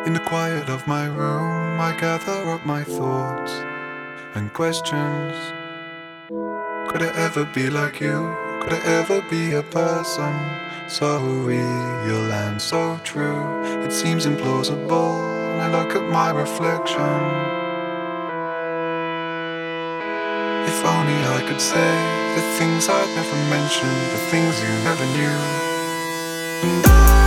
In the quiet of my room, I gather up my thoughts and questions. Could I ever be like you? Could I ever be a person so real and so true? It seems implausible. I look at my reflection. If only I could say the things I'd never mentioned, the things you never knew. And